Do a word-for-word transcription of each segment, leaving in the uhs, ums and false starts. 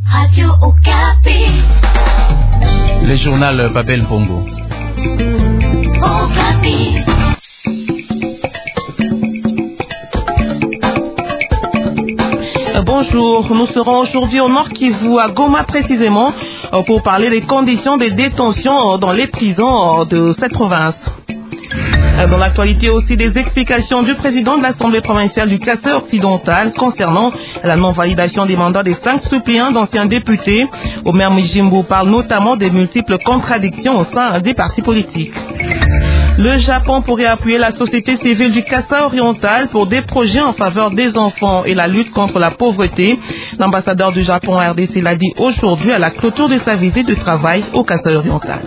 Radio Okapi. Le journal Babel Bongo. Okapi. Bonjour, nous serons aujourd'hui au Nord Kivu, à Goma précisément, pour parler des conditions de détention dans les prisons de cette province. Dans l'actualité aussi, des explications du président de l'Assemblée provinciale du Kassai occidental concernant la non-validation des mandats des cinq suppléants d'anciens députés. Omer Mujimbo parle notamment des multiples contradictions au sein des partis politiques. Le Japon pourrait appuyer la société civile du Kassai oriental pour des projets en faveur des enfants et la lutte contre la pauvreté. L'ambassadeur du Japon à R D C l'a dit aujourd'hui à la clôture de sa visite de travail au Kassai oriental.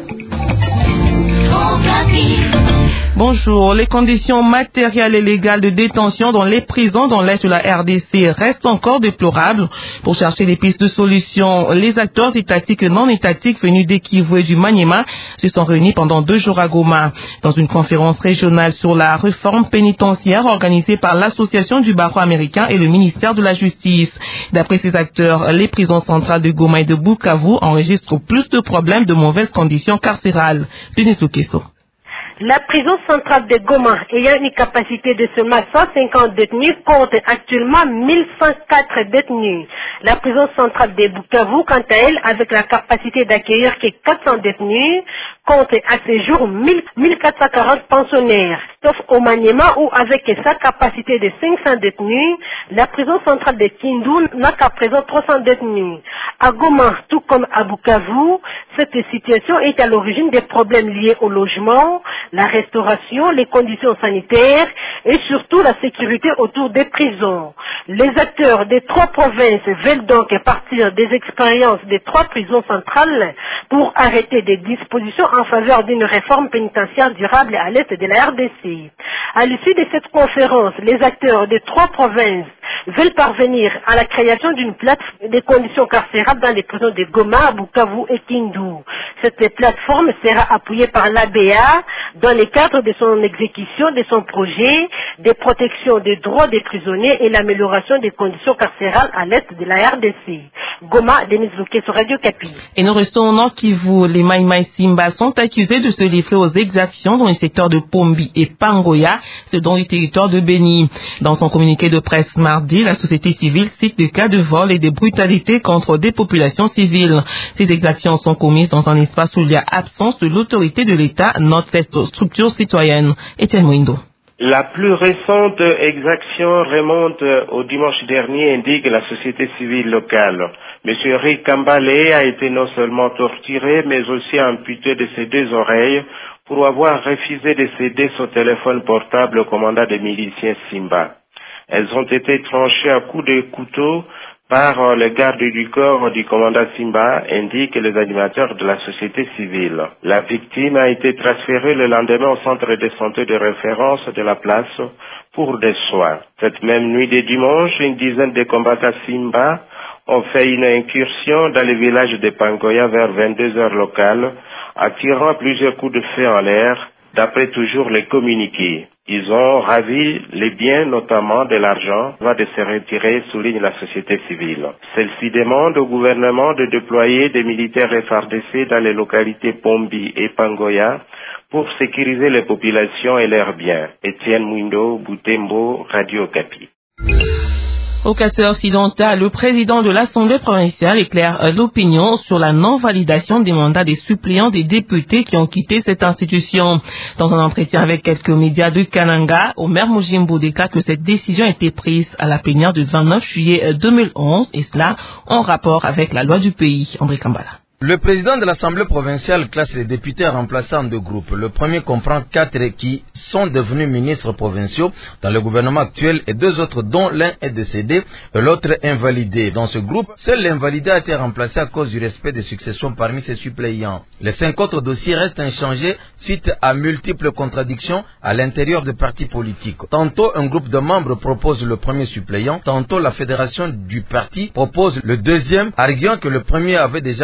Bonjour. Les conditions matérielles et légales de détention dans les prisons dans l'est de la R D C restent encore déplorables. Pour chercher des pistes de solution, les acteurs étatiques et non étatiques venus d'Ekivu et du Maniema se sont réunis pendant deux jours à Goma. Dans une conférence régionale sur la réforme pénitentiaire organisée par l'Association du barreau américain et le ministère de la Justice. D'après ces acteurs, les prisons centrales de Goma et de Bukavu enregistrent plus de problèmes de mauvaises conditions carcérales. Denis Lukeso. La prison centrale de Goma, ayant une capacité de seulement cent cinquante détenus, compte actuellement mille cent quatre détenus. La prison centrale de Bukavu, quant à elle, avec la capacité d'accueillir que quatre cents détenus, compte à ce jour mille quatre cent quarante pensionnaires. Sauf au Maniema où, avec sa capacité de cinq cents détenus, la prison centrale de Kindu n'a qu'à présent trois cents détenus. À Goma, tout comme à Bukavu, cette situation est à l'origine des problèmes liés au logement, la restauration, les conditions sanitaires et surtout la sécurité autour des prisons. Les acteurs des trois provinces veulent donc partir des expériences des trois prisons centrales pour arrêter des dispositions en faveur d'une réforme pénitentiaire durable à l'est de la R D C. À l'issue de cette conférence, les acteurs des trois provinces veulent parvenir à la création d'une plateforme des conditions carcérales dans les prisons de Goma, Bukavu et Kindu. Cette plateforme sera appuyée par l'A B A dans le cadre de son exécution de son projet de protection des droits des prisonniers et l'amélioration des conditions carcérales à l'est de la R D C. Goma, Denis Luke sur Radio Okapi. Et nous restons au Nord Kivu. Les Mai Mai Simba sont accusés de se livrer aux exactions dans les secteurs de Pombi et Pangoya, ce dont le territoire de Beni. Dans son communiqué de presse mardi, la société civile cite des cas de vol et de brutalité contre des populations civiles. Ces exactions sont commises dans un espace où il y a absence de l'autorité de l'État, notre cette structure citoyenne. Etienne Mwindo. La plus récente exaction remonte au dimanche dernier, indique la société civile locale. Monsieur Rick Kambale a été non seulement torturé, mais aussi amputé de ses deux oreilles pour avoir refusé de céder son téléphone portable au commandant des miliciens Simba. Elles ont été tranchées à coups de couteau par le garde du corps du commandant Simba, indiquent les animateurs de la société civile. La victime a été transférée le lendemain au centre de santé de référence de la place pour des soins. Cette même nuit de dimanche, une dizaine de combattants Simba ont fait une incursion dans le village de Pangoya vers vingt-deux heures locales, attirant plusieurs coups de feu en l'air, d'après toujours les communiqués. Ils ont ravi les biens, notamment de l'argent, avant de se retirer, souligne la société civile. Celle-ci demande au gouvernement de déployer des militaires F A R D C dans les localités Pombi et Pangoya pour sécuriser les populations et leurs biens. Etienne Mwindo, Butembo, Radio Okapi. Au Kassai occidental, le président de l'Assemblée provinciale éclaire l'opinion sur la non-validation des mandats des suppléants des députés qui ont quitté cette institution. Dans un entretien avec quelques médias de Kananga, Omer Mujimbo déclare que cette décision a été prise à la plénière du vingt-neuf juillet deux mille onze et cela en rapport avec la loi du pays. André Kambala. Le président de l'Assemblée provinciale classe les députés remplaçés en deux groupes. Le premier comprend quatre qui sont devenus ministres provinciaux dans le gouvernement actuel et deux autres dont l'un est décédé et l'autre invalidé. Dans ce groupe, seul l'invalidé a été remplacé à cause du respect des successions parmi ses suppléants. Les cinq autres dossiers restent inchangés suite à multiples contradictions à l'intérieur des partis politiques. Tantôt un groupe de membres propose le premier suppléant, tantôt la fédération du parti propose le deuxième, arguant que le premier avait déjà quitté le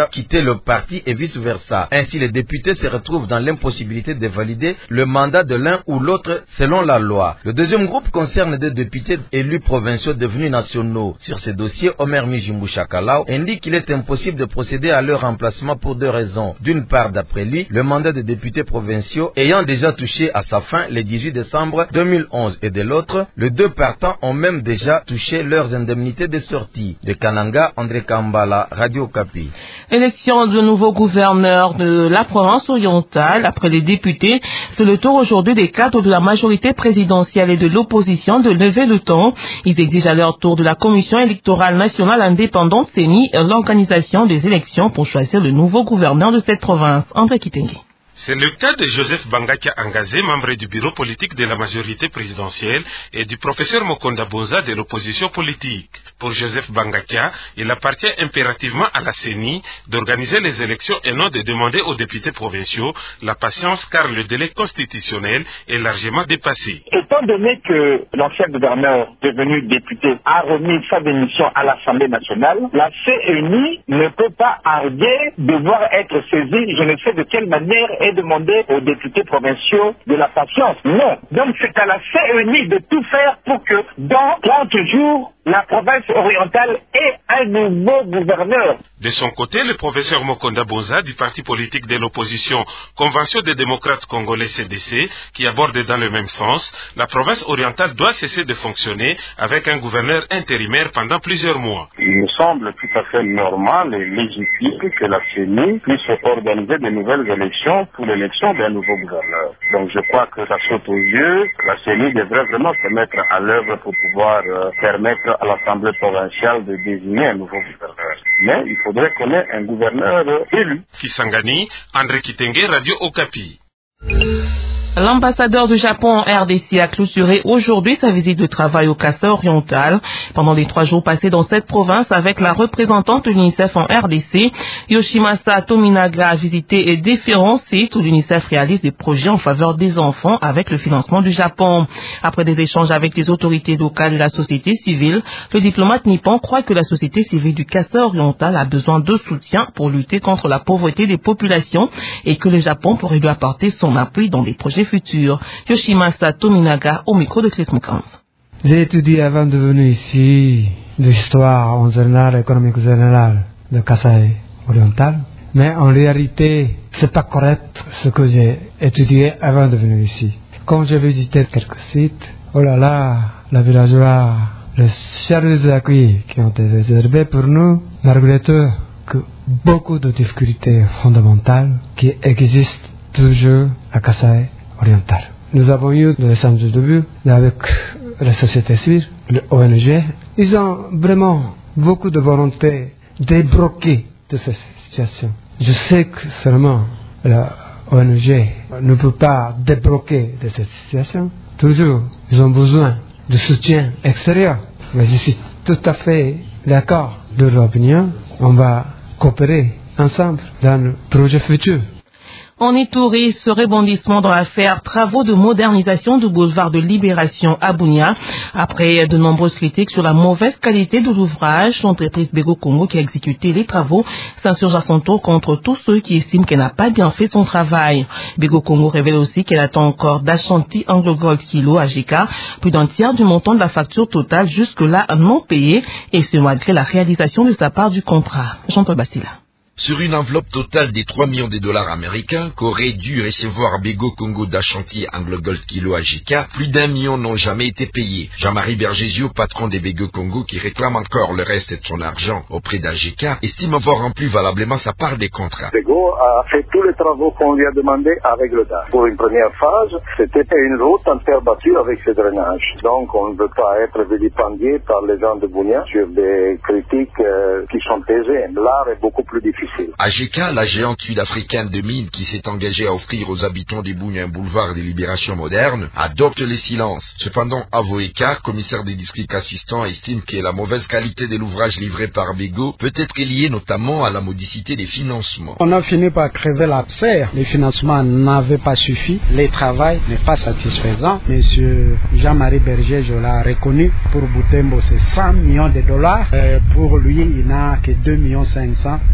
le parti et vice-versa. Ainsi, les députés se retrouvent dans l'impossibilité de valider le mandat de l'un ou l'autre selon la loi. Le deuxième groupe concerne des députés élus provinciaux devenus nationaux. Sur ces dossiers, Omer Mijimbu Chakalao indique qu'il est impossible de procéder à leur remplacement pour deux raisons. D'une part, d'après lui, le mandat des députés provinciaux ayant déjà touché à sa fin le dix-huit décembre deux mille onze et de l'autre, les deux partants ont même déjà touché leurs indemnités de sortie. De Kananga, André Kambala, Radio Okapi. Élection de nouveau gouverneur de la province orientale. Après les députés, c'est le tour aujourd'hui des cadres de la majorité présidentielle et de l'opposition de lever le ton. Ils exigent à leur tour de la Commission électorale nationale indépendante C E N I l'organisation des élections pour choisir le nouveau gouverneur de cette province. André Kitenge. C'est le cas de Joseph Bangakia Angazé, membre du bureau politique de la majorité présidentielle, et du professeur Mokonda Bonza de l'opposition politique. Pour Joseph Bangakia, il appartient impérativement à la C E N I d'organiser les élections et non de demander aux députés provinciaux la patience car le délai constitutionnel est largement dépassé. Étant donné que l'ancien gouverneur devenu député a remis sa démission à l'Assemblée nationale, la C E N I ne peut pas arguer devoir être saisie, je ne sais de quelle manière, et demander aux députés provinciaux de la patience. Non. Donc c'est à la C E N I de tout faire pour que dans trente jours, la province orientale ait un nouveau gouverneur. De son côté, le professeur Mokonda Bonza du parti politique de l'opposition Convention des démocrates congolais C D C, qui aborde dans le même sens, la province orientale doit cesser de fonctionner avec un gouverneur intérimaire pendant plusieurs mois. Il me semble tout à fait normal et légitime que la C E N I puisse organiser de nouvelles élections pour l'élection d'un nouveau gouverneur. Donc je crois que ça saute aux yeux. La C E N I devrait vraiment se mettre à l'œuvre pour pouvoir euh, permettre à l'Assemblée provinciale de désigner un nouveau gouverneur. Mais il faudrait qu'on ait un gouverneur élu. Kisangani, André Kitenge, Radio Okapi. L'ambassadeur du Japon en R D C a clôturé aujourd'hui sa visite de travail au Kasaï oriental. Pendant les trois jours passés dans cette province avec la représentante de l'UNICEF en R D C, Yoshimasa Tominaga a visité et différents sites où l'UNICEF réalise des projets en faveur des enfants avec le financement du Japon. Après des échanges avec les autorités locales et la société civile, le diplomate nippon croit que la société civile du Kasaï oriental a besoin de soutien pour lutter contre la pauvreté des populations et que le Japon pourrait lui apporter son appui dans des projets futurs. Yoshimasa Tominaga au micro de Chris Moukans. J'ai étudié avant de venir ici l'histoire en général, économique générale de Kasaï oriental, mais en réalité, c'est pas correct ce que j'ai étudié avant de venir ici. Quand j'ai visité quelques sites, oh là là, les villageois, les services d'accueil qui ont été réservés pour nous, malgré tout, que beaucoup de difficultés fondamentales qui existent toujours à Kasaï oriental. Nous avons eu des échanges de début avec la société civile, les O N G. Ils ont vraiment beaucoup de volonté de débloquer de cette situation. Je sais que seulement la O N G ne peut pas débloquer de cette situation. Toujours, ils ont besoin de soutien extérieur. Mais je suis tout à fait d'accord de leur opinion. On va coopérer ensemble dans le projet futur. En Ituri, ce rebondissement dans l'affaire travaux de modernisation du boulevard de Libération à Bunia. Après de nombreuses critiques sur la mauvaise qualité de l'ouvrage, l'entreprise Bego Congo qui a exécuté les travaux s'insurge à son tour contre tous ceux qui estiment qu'elle n'a pas bien fait son travail. Bego Congo révèle aussi qu'elle attend encore d'Ashanti Anglo Gold Kilo à G K, plus d'un tiers du montant de la facture totale jusque-là non payée, et ce malgré la réalisation de sa part du contrat. Jean-Paul Bassila. Sur une enveloppe totale des trois millions de dollars américains qu'aurait dû recevoir Bego Congo d'Ashanti Anglo Gold Kilo à J K, plus d'un million n'ont jamais été payés. Jean-Marie Bergesio, patron des Bego Congo, qui réclame encore le reste de son argent auprès d'A G K, estime avoir rempli valablement sa part des contrats. Bego a fait tous les travaux qu'on lui a demandé avec le D A. Pour une première phase, c'était une route en terre battue avec ce drainage. Donc on ne veut pas être vilipendé par les gens de Bunia sur des critiques euh, qui sont aisées. L'art est beaucoup plus difficile. A G K, la géante sud-africaine de mines qui s'est engagée à offrir aux habitants des Bunia un boulevard de libération moderne, adopte le silence. Cependant, Avoeka, commissaire des districts assistants, estime que la mauvaise qualité de l'ouvrage livré par Bego peut être liée notamment à la modicité des financements. On a fini par crever l'abcès. Les financements n'avaient pas suffi. Le travail n'est pas satisfaisant. Monsieur Jean-Marie Berger, je l'ai reconnu, pour Boutembo, c'est cent millions de dollars. Euh, pour lui, il n'a que deux millions cinq cents. Donc, il ne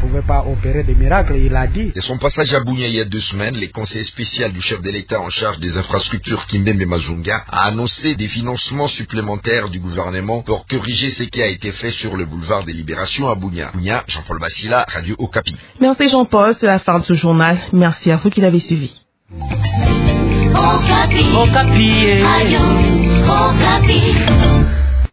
pouvait pas opérer des miracles, il a dit. De son passage à Bunia il y a deux semaines, le conseiller spécial du chef de l'État en charge des infrastructures Kimbembe Mazunga a annoncé des financements supplémentaires du gouvernement pour corriger ce qui a été fait sur le boulevard des Libérations à Bunia. Bunia, Jean-Paul Bassila, Radio Okapi. Merci Jean-Paul, c'est la fin de ce journal. Merci à vous qui l'avez suivi. Okapi. Okapi. Radio Okapi.